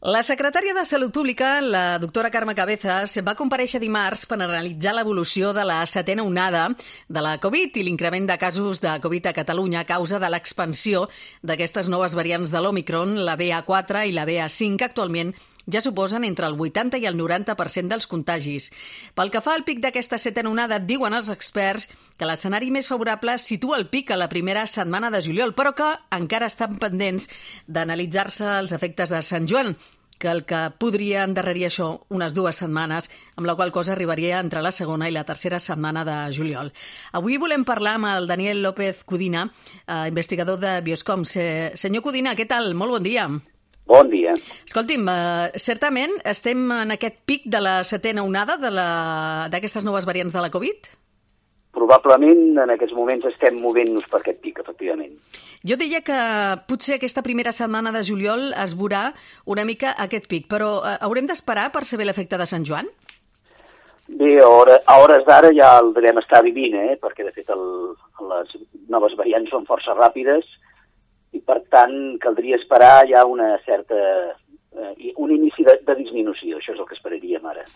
La secretària de Salut Pública, la doctora Carme Cabezas, va comparèixer dimarts per analitzar l'evolució de la setena onada de la Covid i l'increment de casos de Covid a Catalunya a causa de l'expansió d'aquestes noves variants de l'Òmicron, la BA4 i la BA5, que actualment ja suposen entre el 80 i el 90% dels contagis. Pel que fa al pic d'aquesta setena onada, diuen els experts que l'escenari més favorable situa el pic a la primera setmana de juliol, però que encara estan pendents d'analitzar-se els efectes de Sant Joan, que el que podria endarrerir això unes 2 setmanes, amb la qual cosa arribaria entre la segona i la tercera setmana de juliol. Avui volem parlar amb el Daniel López Codina, investigador de Bioscom. Senyor Codina, què tal? Molt bon dia. Bon dia. Escolti'm, certament estem en aquest pic de la setena onada d'aquestes noves variants de la Covid? Probablement en aquests moments estem movent-nos per aquest pic, efectivament. Jo deia que potser aquesta primera setmana de juliol es veurà una mica aquest pic, però haurem d'esperar per saber l'efecte de Sant Joan? Bé, a hores d'ara ja el devem estar vivint, perquè de fet les noves variants són força ràpides i per tant caldria esperar ja un inici de disminució. Això és el que esperaríem ara.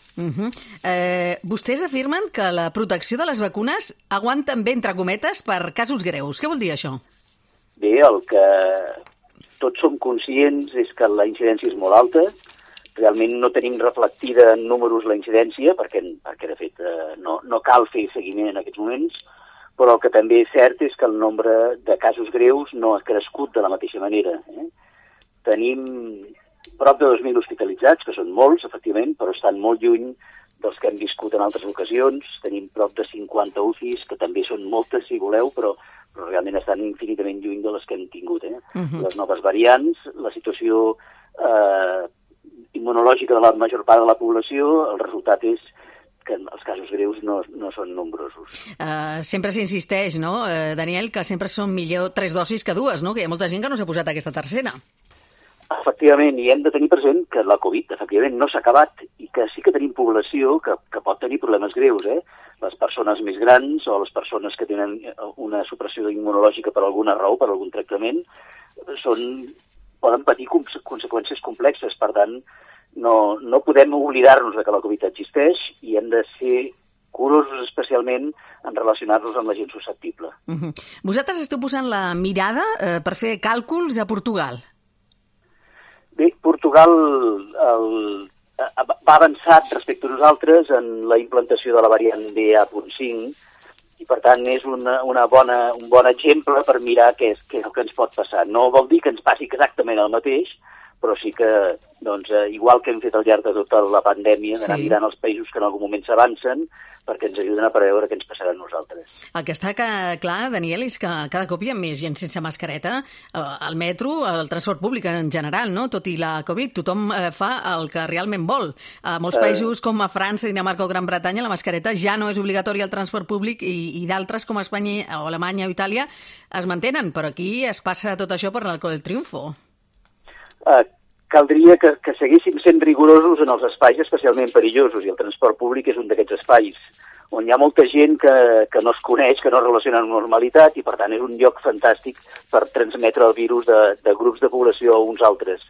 Vostès afirmen que la protecció de les vacunes aguanten bé, entre cometes, per casos greus. Què vol dir això? Bé, el que tots som conscients és que la incidència és molt alta. Realment no tenim reflectida en números la incidència, perquè de fet no cal fer seguiment en aquests moments, però el que també és cert és que el nombre de casos greus no ha crescut de la mateixa manera. Tenim prop de 2.000 hospitalitzats, que són molts, efectivament, però estan molt lluny dels que hem viscut en altres ocasions. Tenim prop de 50 UCIs, que també són moltes, si voleu, però realment estan infinitament lluny de les que hem tingut. Les noves variants, la situació immunològica de la major part de la població, el resultat és que els casos greus no són nombrosos. Sempre s'insisteix, no, Daniel, que sempre són millor 3 dosis que 2, no? Que hi ha molta gent que no s'ha posat aquesta tercera. Efectivament, i hem de tenir present que la Covid, efectivament, no s'ha acabat i que sí que tenim població que pot tenir problemes greus, Les persones més grans o les persones que tenen una supressió immunològica per alguna raó, per algun tractament, poden patir conseqüències complexes. Per tant, no podem oblidar-nos de que la Covid existeix i hem de ser curosos especialment en relacionar-nos amb la gent susceptible. Vosaltres esteu posant la mirada per fer càlculs a Portugal. Bé, Portugal va avançat respecte a nosaltres en la implantació de la variant BA.5 i, per tant, és un bon exemple per mirar què és el que ens pot passar. No vol dir que ens passi exactament el mateix, però sí que, igual que hem fet al llarg de tota la pandèmia, d'anar mirant els països que en algun moment s'avancen perquè ens ajuden a preveure què ens passarà a nosaltres. El que està clar, Daniel, és que cada cop hi ha més gent sense mascareta al metro, al transport públic en general, no? Tot i la Covid, tothom fa el que realment vol. A molts països com a França, Dinamarca o Gran Bretanya, la mascareta ja no és obligatòria al transport públic i d'altres com Espanya o Alemanya o Itàlia es mantenen, però aquí es passa tot això per l'Arco del Triunfo. Caldria que seguíssim sent rigorosos en els espais especialment perillosos, i el transport públic és un d'aquests espais on hi ha molta gent que no es coneix, que no es relaciona amb normalitat, i per tant és un lloc fantàstic per transmetre el virus de grups de població a uns altres.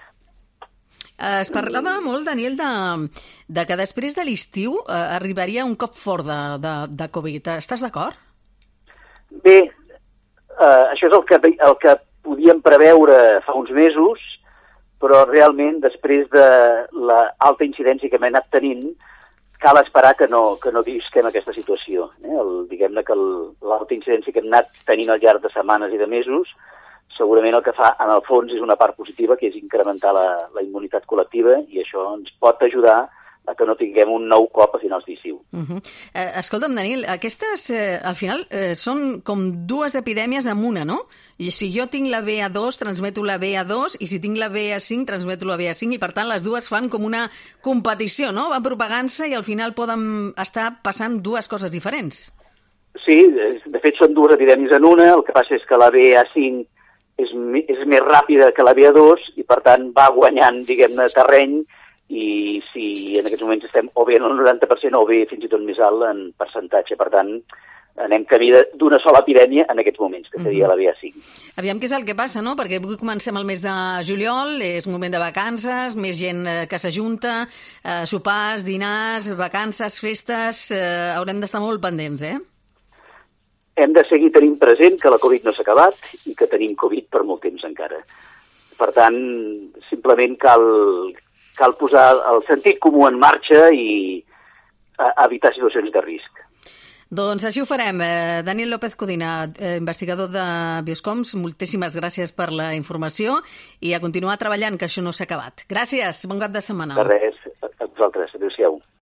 Es parlava molt, Daniel, de que després de l'estiu arribaria un cop fort de Covid. Estàs d'acord? Bé, això és el que podíem preveure fa uns mesos, però realment després de l'alta incidència que hem anat tenint, cal esperar que no visquem aquesta situació. Diguem-ne que l'alta incidència que hem anat tenint al llarg de setmanes i de mesos, segurament el que fa, en el fons, és una part positiva, que és incrementar la immunitat col·lectiva, i això ens pot ajudar a que no tinguem un nou cop a finals d'estiu. Escolta'm, Daniel, aquestes al final són com 2 epidèmies en una, no? I si jo tinc la BA2, transmeto la BA2, i si tinc la BA5, transmeto la BA5, i per tant les dues fan com una competició, no? Van propagant-se i al final poden estar passant 2 coses diferents. Sí, de fet són 2 epidèmies en una. El que passa és que la BA5 és més ràpida que la BA2 i per tant va guanyant, diguem-ne, terreny, i si en aquests moments estem o bé en el 90% o bé fins i tot més alt en percentatge. Per tant, anem camí d'una sola epidèmia en aquests moments, que seria la BA5. Aviam què és el que passa, no? Perquè avui comencem el mes de juliol, és moment de vacances, més gent que s'ajunta, sopars, dinars, vacances, festes... haurem d'estar molt pendents, Hem de seguir tenint present que la Covid no s'ha acabat i que tenim Covid per molt temps encara. Per tant, simplement cal posar el sentit comú en marxa i evitar situacions de risc. Doncs així ho farem. Daniel López Codina, investigador de Bioscoms, moltíssimes gràcies per la informació i a continuar treballant, que això no s'ha acabat. Gràcies, bon cap de setmana. De res, a vosaltres. Adéu-siau.